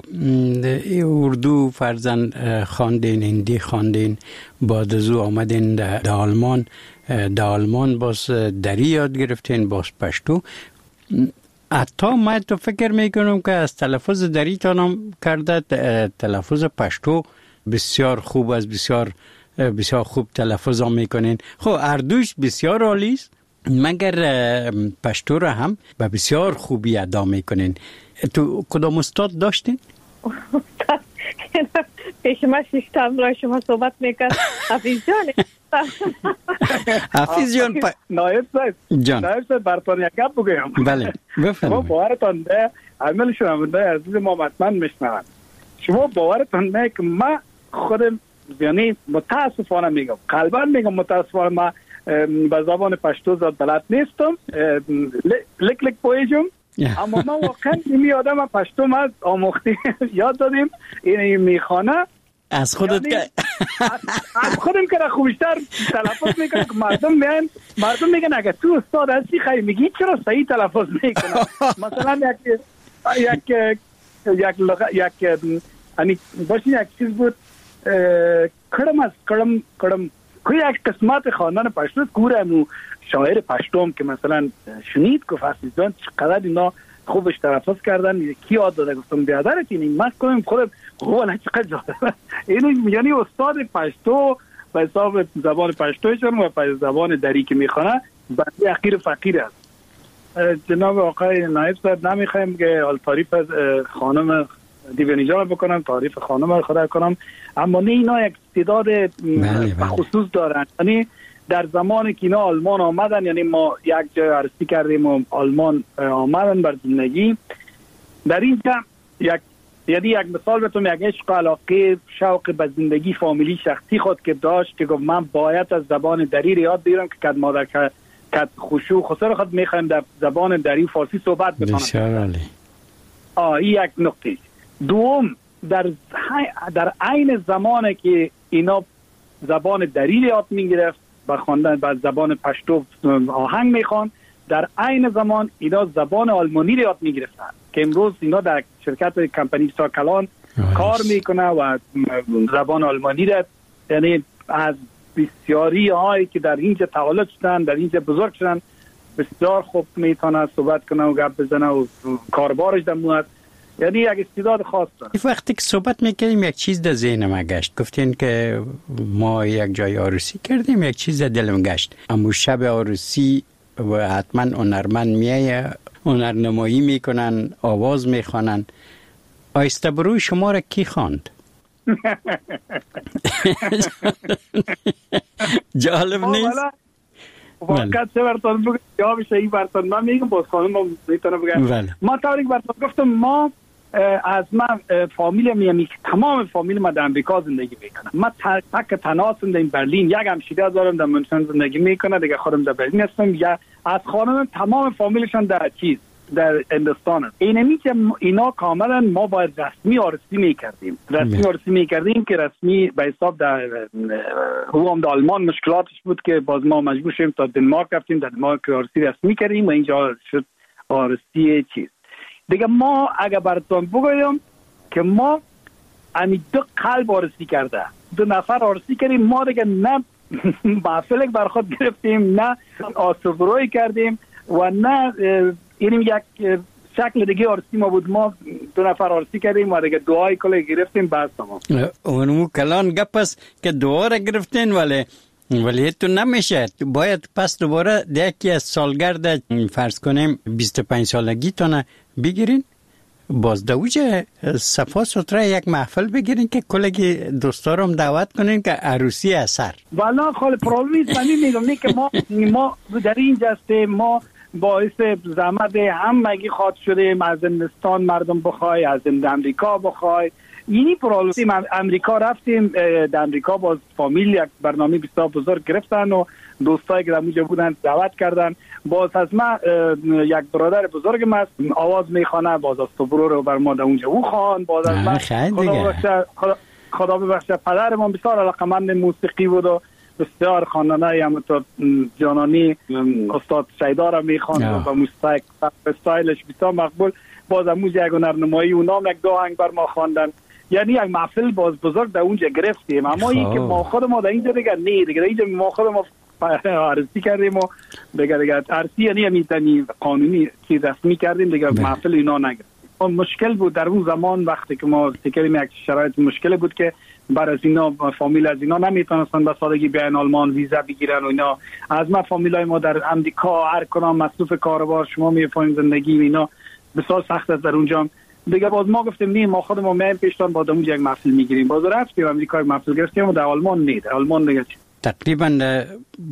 اردو فرزن خواندین، هندی خواندین، بعد از او آمدین در آلمان، در آلمان باز دری یاد گرفتین، باز پشتو. حتی من تو فکر میکنم که از تلفظ دری تانم کرده تلفظ پشتو بسیار خوب است، بسیار بسیار خوب تلفظ هم میکنین. خب اردوش بسیار عالی است مگر پشتو را هم به بسیار خوبی ادا میکنین. تو کدام استاد داشتین؟ پیش ما شیشتم را شما صحبت میکرد حفیظ جان. حفیظ جان نایب صاحب جان نایب صاحب براتون یک گپ بگم. بله بفرمایید. شما باورتون ده عمل شما ده عزیز ما مطمئن میشنون. شما باورتون نه که ما خودم یعنی متاسفانه میگم، قلبا میگم متاسفانه ما به زبان پشتو زیاد بلد نیستم، لک لک پویجم، اما ما واقعا این آدم پشتو ما آموختی یاد دادیم این میخوانه از خودت یعنی که از خودم که خوبشتر تلفظ میکنه که مردم میگن مردم میگن اگه تو استاد هستی خیلی میگی چرا صحیح تلفظ میکنه. مثلا یک یک یک یک یعنی باشین یک چیز بود کڑم از کڑم کڑم کوئی یک قسمت خواندن پشتو کورمو شاعر پشتوم که مثلا شنید که فصل جان چقدر اینا خوبش تلفظ کردن کی یاد داده گفتم بیادرت این من کنم خودم والا چقدر جالب اینو یعنی استاد پشتو به حساب زبان پشتوشون و به زبان دری که میخونه بنده اخیر فقیر است. جناب آقای نایب صاحب نمیخوایم که تعریف از خانم دیوانی جان بکنم، تعریف خانم رو خدا کنم، اما نه اینا یک استعداد خصوص دارن. یعنی در زمانی که اینا آلمان آمدن، یعنی ما یک جای عرضی کردیم و آلمان آمدن بر زندگی در اینجا یک یعنی یک مثال بهتون یک عشق علاقه شوق به زندگی فامیلی شخصی خود که داشت که گفت من باید از زبان دری یاد بگیرم که کد مادر کد خشوع خسر خود میخوایم در زبان دری فارسی صحبت بکنم. بسیار عالی. آه این یک نقطه. دوم در در عین زمانی که اینا زبان دری یاد میگرفت با خواندن با زبان پشتو آهنگ میخوان، در عین زمان اینا زبان آلمانی یاد میگرفتن که امروز اینا در شرکت کمپانی ساکلان کار میکنه و زبان آلمانی را یعنی از بسیاری هایی که در اینجا تولد شدن در اینجا بزرگ شدن بسیار خوب میتونه صحبت کنه و گپ بزنه و کاربارش دمواد، یعنی یک استعداد خاص داره. وقتی که صحبت میکردیم یک چیز در ذهنم گشت، گفتین که ما یک جای عروسی کردیم، یک چیز در دلم گشت، اما شب عروسی و حتما هنرمند میایه هنرنمایی میکنن، آواز میخوانن. آیسته بروی شما را کی خواند؟ جالب نیست؟ واقعا چه برتان بگم جواب شایی برتان من میگم باز خانم میتونه بگم. ما طوری که برتان گفتم ما از من فامیل میامی تمام فامیل ما در امریکا زندگی میکنم. من تک تنها هستم در برلین، یک همشیره دارم در منشن زندگی میکنه دیگه، خودم در برلین هستم. یا از خانم تمام فامیلشان در چیز در هندوستان است. اینمی که اینا کاملا ما باید رسمی آرسی میکردیم رسمی آرسی میکردیم که رسمی به حساب در او هم در آلمان مشکلاتش بود که باز ما مجبور شدیم تا دنمارک رفتیم، در دنمارک آرسی رسمی کردیم و اینجا شد آرسی چیز دیگه. ما اگر براتون بگویم که ما امی دو قلب آرسی کرده، دو نفر آرسی کردیم، ما دیگه نه محفلک برخود گرفتیم، نه آسفروی کردیم و نه اینیم یک شکل دیگه آرسی ما بود. ما دو نفر آرسی کردیم و دیگه دعای کلی گرفتیم بس تمام. اونمو کلان گپ است که دعا را گرفتین ولی ولی تو نمیشه. باید پس دوباره یکی از سالگرد فرض کنیم بیست و پنج سالگی تونه بگیرین، باز دوجه صفا سطره یک محفل بگیرین که کلگی دوستارم دعوت کنین که عروسی اثر. والا خاله پرابلمی است. من میگم که ما ما در اینجا هستیم، ما باعث زحمت همگی خاط شدیم، از هندوستان مردم بخوای، از امریکا بخوای. اینی پرابلم. امریکا رفتیم، در امریکا باز فامیل یک برنامه بسیار بزرگ گرفتن و دوستایی که در اونجا بودن دعوت کردن. باز از ما یک برادر بزرگ ما آواز میخوانه، باز از تو برو رو بر ما در اونجا او خوان. باز از ما خدا ببخشه خدا, خدا ببخشه پدر ما بسیار علاقمند موسیقی بود و بسیار خواننده هم تو جانانی استاد شیدا میخوان و موسیقی استایلش بسیار مقبول. باز اونجا یک هنرنمایی اونام یک دو آهنگ بر ما خواندن. یعنی یک محفل باز بزرگ در اونجا گرفتیم. اما این که ما خود ما در اینجا دیگه نه دیگه اینجا ما خود ما عرضی کردیم و دیگه دیگه عرضی یعنی همیتنی قانونی چیز رسمی کردیم دیگه محفل اینا نگرفتیم. مشکل بود در اون زمان وقتی که ما فکریم یک شرایط مشکل بود که بر از اینا فامیل از اینا نمیتونستن به سادگی بیان آلمان ویزا بگیرن و اینا. از ما فامیلای ما در امریکا هر کدام مصروف کاربار شما میفهمین زندگی اینا بسیار سخت است در اونجا دیگه. باز ما گفتیم نه ما خودمون میایم پیشتان با اونجا یک محفل میگیریم. باز رفتیم امریکا یک محفل گرفتیم و در آلمان نه در آلمان دیگه تقریبا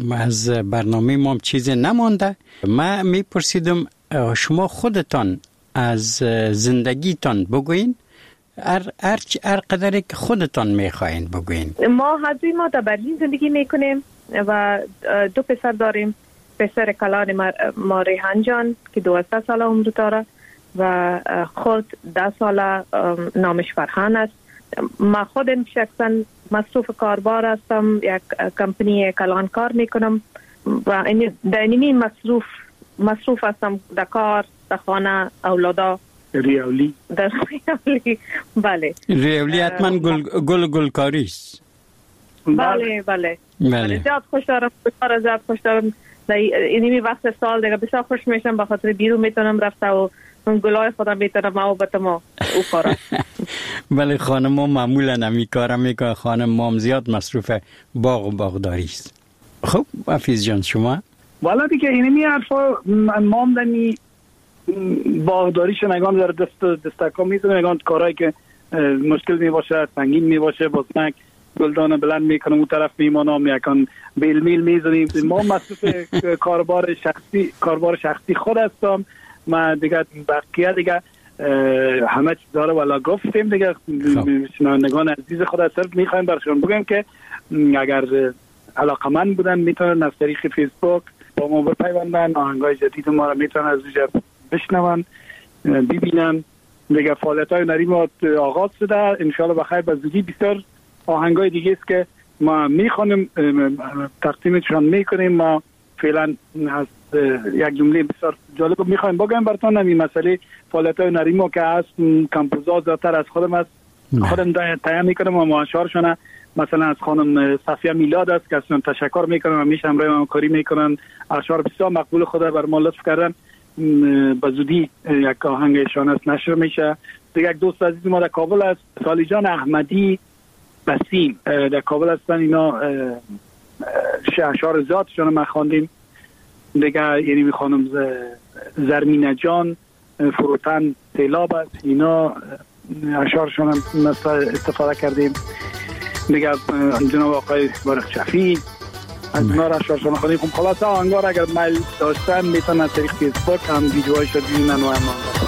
از برنامه ما چیزی نمانده. من میپرسیدم شما خودتان از زندگیتان بگوین، هر هر هر قدری که خودتان میخواین بگوین. ما حضوی ما در برلین زندگی میکنیم و دو پسر داریم. پسر کلان ما ریحان جان که دوازده ساله عمر داره و خود ده ساله نامش فرحان است. ما خودم شخصا مصروف کاربار هستم، یک کمپانی کلان کار میکنم و در این مصروف مصروف هستم در کار، در خانه، اولادا. ریولی در ریولی بله ریولی حتما گل گل گلکاری است. بله بله بله زیاد خوش دارم، بسیار زیاد خوش دارم. در اینمی وقت سال دیگه بسیار خوش میشم به خاطر بیرون میتونم رفته و اون گلای خودم میتونم ما و بتما او کارا. بله خانم ما معمولا نمی کارم میکنه. خانم مام زیاد مصروف باغ و باغداری است. خب حفیظ جان شما؟ والا دیگه اینمی حرفا مام دنی باغداریشو نگان در دست دستکا میتونه نگان کارهایی که مشکل می باشه سنگین می باشه باز نک گلدان بلند میکنم اون طرف میمانم یکان بیل میل میزنیم. ما مصروف کاربار شخصی کاربار شخصی خود هستم. ما دیگه بقیه دیگه همه چیز داره والا گفتیم دیگه. شنوندگان عزیز خود از طرف میخوایم برشون بگم که اگر علاقمند بودن میتونن از طریق فیسبوک با ما بپیوندن، آهنگای جدید ما رو میتونن از اونجا بشنون ببینن. دیگه فعالیت های هنری ما آغاز شده انشالله بخیر به زودی. بسیار آهنگای دیگه است که ما میخوانیم تقدیمشون میکنیم. ما فعلا از یک جمله بسیار جالب میخوایم بگم براتون. این مسئله فعالیت های هنری ما که هست کمپوزا زیادتر از خودم است، خودم تهیه میکنم و معاشرشونه. مثلا از خانم صفیه میلاد است که اصلا تشکر میکنم و میشه همراه من کاری میکنن. اشعار بسیار مقبول خدا بر ما لطف کردن. به زودی یک آهنگشان است نشر میشه. دیگه یک دوست عزیز ما در کابل است، سالی جان احمدی بسیم در کابل هستن. اینا اشعار زیادشون ما خواندیم دیگه. یعنی خانم زرمینه جان، فروتن سیلاب است. اینا اشعارشان هم استفاده کردیم. دیگه جناب آقای بارق شفی از اونا را اشعارشان خواندیم. خب خلاصه آهنگار اگر میل داشتن میتونن از طریق فیسبوک هم ویدیوهایش رو ببینن و هم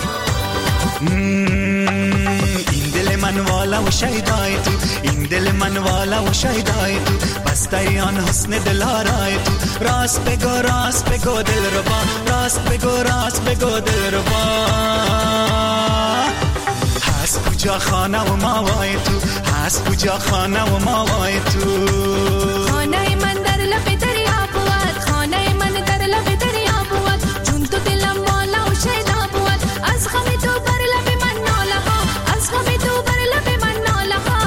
این دل من والا و شیدای تو، این دل من والا و شیدای تو، بسته آن حسن دلارای تو. راست بگو راست بگو دل ربا، راست بگو راست بگو دل ربا. هست کجا خانه و ماوای تو، هست کجا خانه و ماوای تو. خانه من در لب دریا بود، خانه من در لب دریا بود. چون تو دلم والا و شیدا بود، از غم تو بر لب من ناله ها، از غم تو بر لب من ناله ها.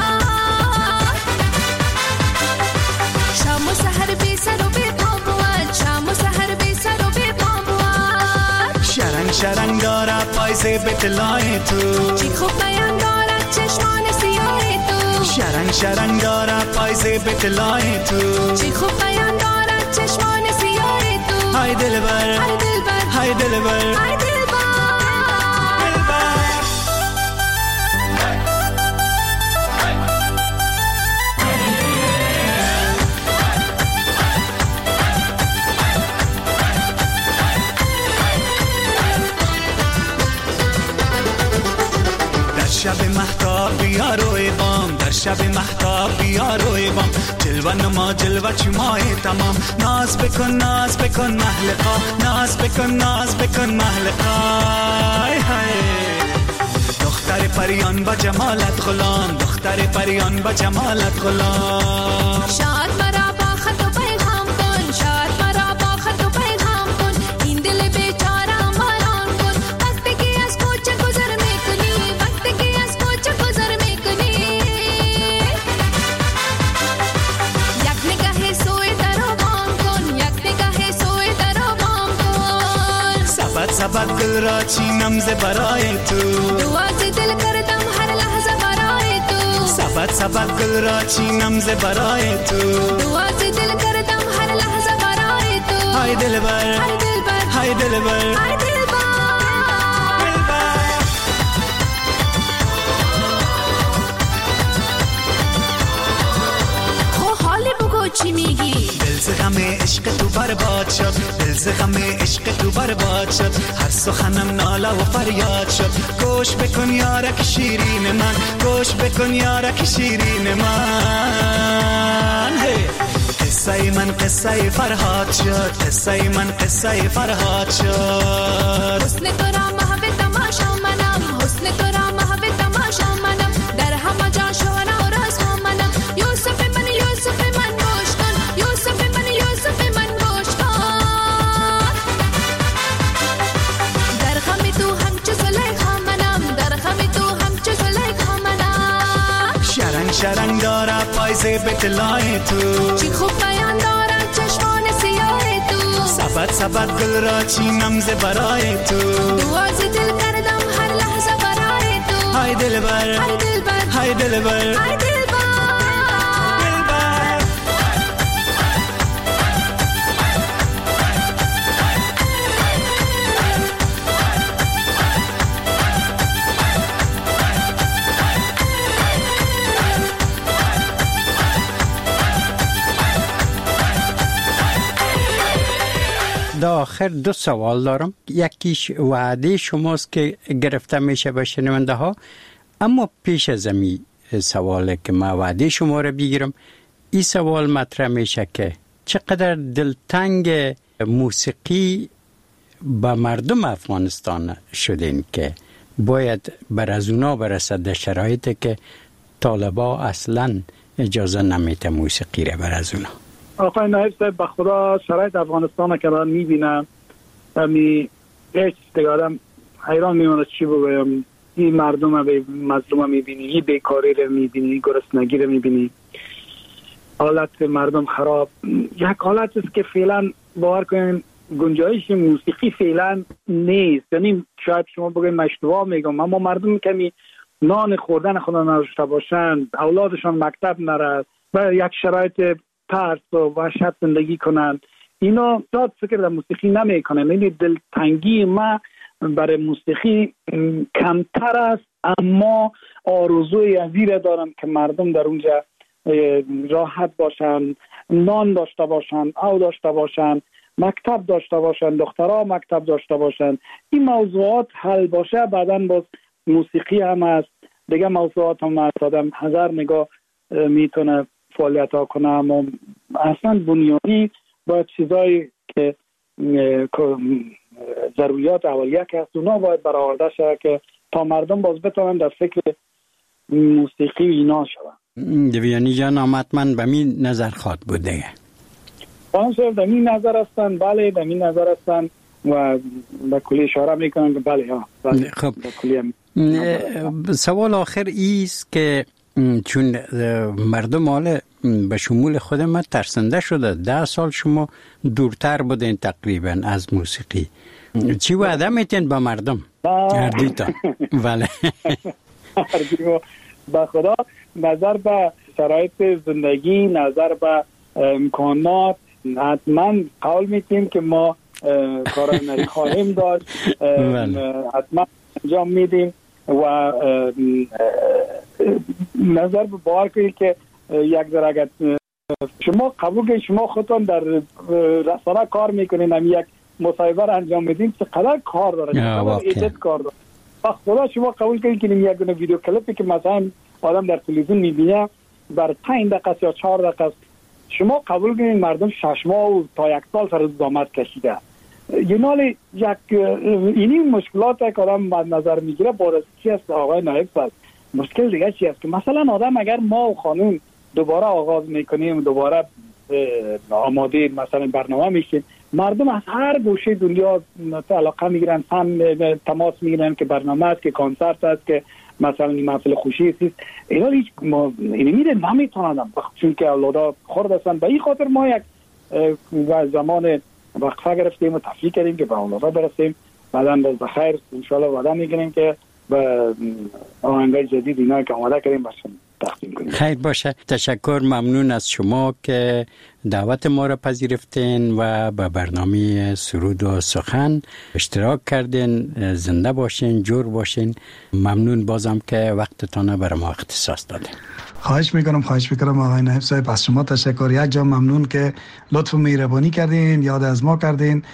شام و سحر بی سر و بی پا بود، شام و سحر بی سر و بی پا بود. شرنگ شرنگ داره پایز بتلای تو، چی خوب بیان دارد چشمان سیاه تو. شرنگ شرنگ داره پایز بتلای تو، چی خوب بیان دارد چشمان سیاه تو. های دلبر های دلبر های دلبر های دلبر. شب مهتاب بیا روی بام، در شب مهتاب بیا روی بام. جلوه نما جلوه چمای تمام، ناز بکن ناز بکن محلقا، ناز بکن ناز بکن محلقا. دختر پریان با جمالت غلام، دختر پریان با جمالت غلام. شاد مرا با خط و پیغام کن، شاد مرا با خط و پیغام کن. این دل بیچاره مالان کن، وقتی که از کوچه گذر میکنی، وقتی که از کوچه گذر میکنی. یک نگاه سوی در و بام کن، یک نگاه سوی در و بام کن. سبت سبت دل را چینم ز برای تو، دعا ز دل کردم هر لحظه برای تو. سبت سبت دل را چینم ز برای تو، دعا ز دل کردم هر لحظه برای تو. های دلبر های دلبر های دلبر های دلبر. خو حالی بگو چی میگی؟ دل ز غم عشق تو برباد شد، دل ز غم عشق تو برباد شد. هر سخنم ناله و فریاد شد. گوش بکن یارک شیرین من، گوش بکن یارک شیرین من. قصه من قصه فرهاد شد، قصه من قصه فرهاد شد. حسن تو را محو تماشا منم، حسن تو را محو تماشا منم. در همه جا شهره و راز ها منم. یوسف من یوسف من گوش کن، یوسف من یوسف من گوش کن. در غم تو همچو زلیخا منم، در غم تو همچو زلیخا منم. شرنگ شرنگ داره پایز بتلای تو، چی خوب بیان دارد چشمان سیاه تو. سبت سبت دل را چینم ز برای تو، دعا ز دل کردم هر لحظه برای تو. های دلبر های دلبر های دلبر های دلبر. دا آخر دو سوال دارم. یکیش وعده شماست که گرفته میشه به شنونده ها، اما پیش از این سواله که ما وعده شما رو بگیرم، این سوال مطرح میشه که چقدر دلتنگ موسیقی به مردم افغانستان شدین که باید بر از اونا برسد در شرایطی که طالبا اصلا اجازه نمیده موسیقی رو بر از اونا. آقای نایب صاحب به خدا شرایط افغانستان که من میبینم می هیچ دیگرم حیران میمونه چی بگویم. این مردم به مظلوم میبینی، این بیکاری رو میبینی، گرسنگی رو میبینی، حالت مردم خراب. یک حالت است که فعلا باور کنین گنجایش موسیقی فعلا نیست. یعنی شاید شما بگوین اشتباه میگم، اما مردم کمی نان خوردن خدا نداشته باشند، اولادشان مکتب نرد و یک شرایط ترس و وحشت زندگی کنند، اینا زیاد فکر در موسیقی نمیکنن. یعنی دلتنگی ما برای موسیقی کمتر است، اما آرزوی عزیز دارم که مردم در اونجا راحت باشن، نان داشته باشن، آب داشته باشن، مکتب داشته باشن، دخترها مکتب داشته باشن. این موضوعات حل باشه، بعداً باز موسیقی هم است، دیگه موضوعات هم است، آدم هزار نگاه میتونه فعالیت ها کنه. اما اصلا بنیانی باید چیزایی که ضروریات اولیه که هست اونا باید برآورده شده که تا مردم باز بتونن در فکر موسیقی اینا شدن. دویانی جان آمدمن به می نظر خواد بوده خانم صاحب در این نظر هستن، بله در این نظر هستن و به کلی اشاره میکنن که بله ها بله. خب هم... سوال آخر ایست که چون مردم حال به شمول خود ما ترسنده شده، ده سال شما دورتر بودین تقریبا از موسیقی، چی وعده میتین با مردم؟ هردیتا بله با خدا نظر به شرایط زندگی، نظر به امکانات حتما قول میتیم که ما کار هنری خواهیم داشت، حتما انجام میدیم و نظر به باور کنید که یک درجه شما قبول کنید شما خودتون در رسانه کار میکنین، هم یک مصاحبه را انجام میدین چقدر کار داره، چقدر ایجاد کار داره. خدا شما قبول کنید که یک دونه ویدیو کلیپی که مثلا آدم در تلویزیون میبینه بر پنج دقیقه یا چهار دقیقه، شما قبول کنید مردم شش ماه و تا یک سال سر زحمت کشیده. یعنی یک اینی مشکلات که آدم نظر میگیره بارش چی است آقای نایب صاحب؟ مشکل دیگه چی است که مثلا آدم اگر ما و خانم دوباره آغاز میکنیم، دوباره آماده مثلا برنامه میشیم، مردم از هر گوشه دنیا علاقه میگیرن، فن تماس میگیرن که برنامه است، که کنسرت است، که مثلا این محفل خوشی است. اینا هیچ اینی میره نمیتونن چون که اولادا خرد هستن. به این خاطر ما یک زمان وقفه گرفتیم و تفریح کردیم که به اولادا برسیم، بعدا باز بخیر ان شاء الله وعده میگیریم که به آهنگای جدید اینا که آماده کردیم باشیم تقدیم کنیم. خیر باشه، تشکر، ممنون از شما که دعوت ما را پذیرفتین و به برنامه سرود و سخن اشتراک کردین. زنده باشین، جور باشین. ممنون بازم که وقتتان برای ما اختصاص دادین. خواهش میکنم خواهش میکنم آقای نایب صاحب، از شما تشکر. یک جا ممنون که لطف و مهربانی کردین، یاد از ما کردین.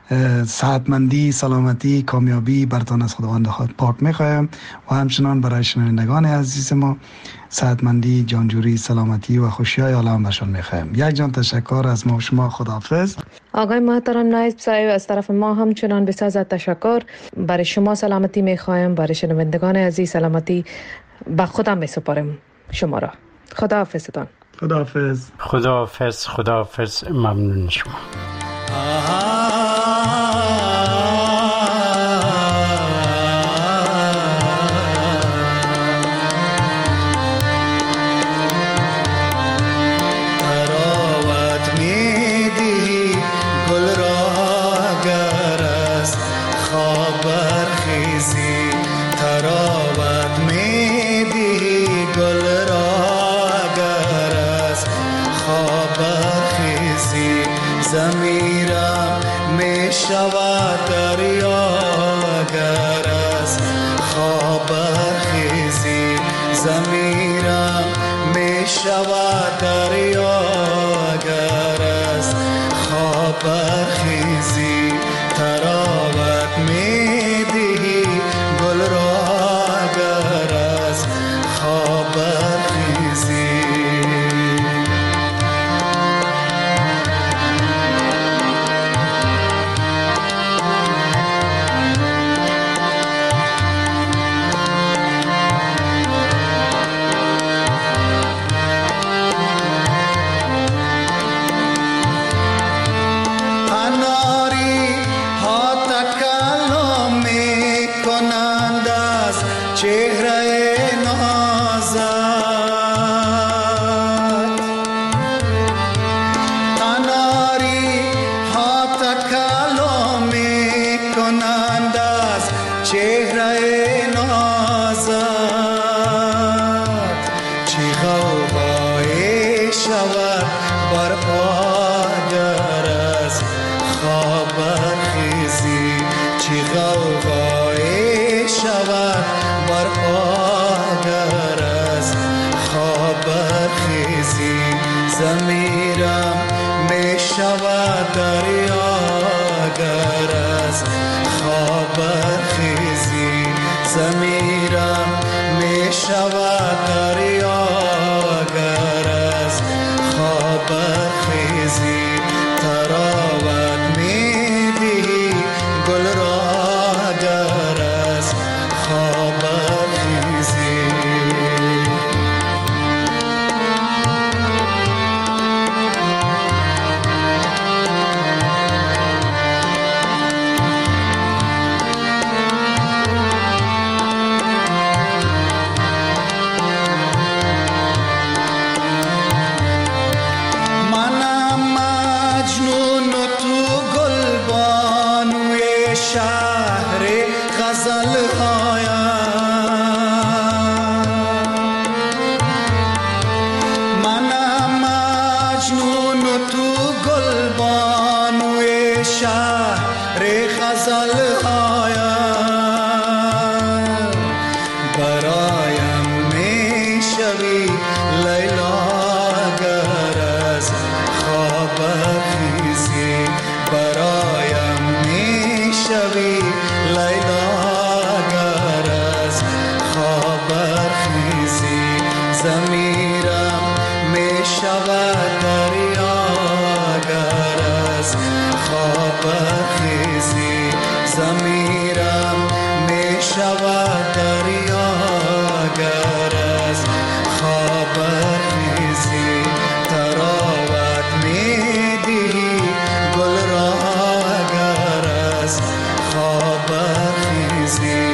صحتمندی، سلامتی، کامیابی برتان از خداوند پاک میخوایم و همچنان برای شنوندگان عزیز ما صحتمندی، جانجوری، سلامتی و خوشی های عالم برشان میخوایم. یک جان تشکر از ما و شما. خداحافظ. آقای محترم نایب صاحب، از طرف ما همچنان بسیار از تشکر. برای شما سلامتی میخوایم، برای شنوندگان عزیز سلامتی به خودم میسپارم شما را. خداحافظتان. خداحافظ. خداحافظ. خداحافظ. ممنون شما. شود بر آدرس برایم می شوی لیلا گر از خواب خیزی برایم می شوی لیلا گر از خواب خیزی زمیرم می شود دریا گر از خواب خیزی زمیرم می شود دریا گر از خواب خیزی تراوت می دهی گل را گر از خواب خیزی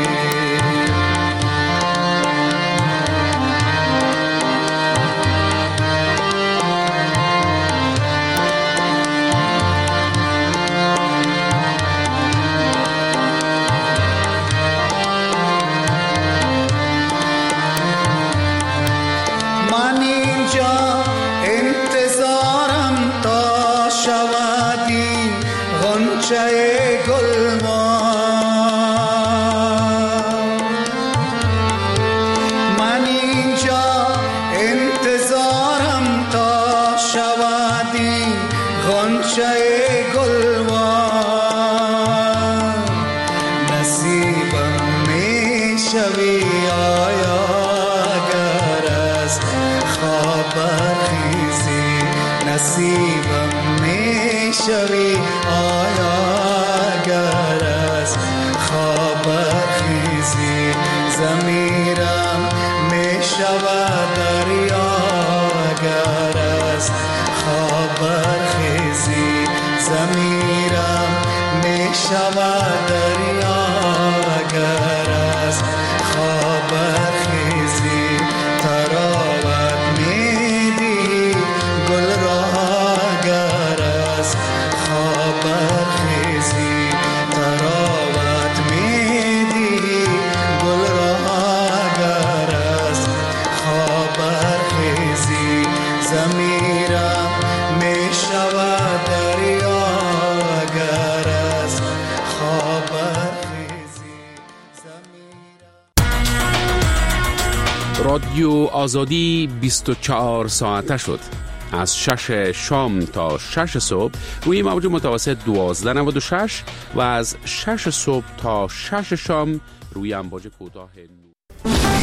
نصیبم می شوی آیا گر از خواب خیزی زمیرم می شود دریا گر از خواب خیزی زمیرم می شود دریا گر از خواب خیزی تراوت می دی گل را گر از خواب خیزی تراوت می دی گل را گر از خواب خیزی زمیرم می شود دریا گر از خواب خیزی رادیو آزادی بیست و چهار ساعته شد. از شش شام تا شش صبح روی موج متوسط دوازده نود و شش و از شش صبح تا شش شام روی امواج کوتاه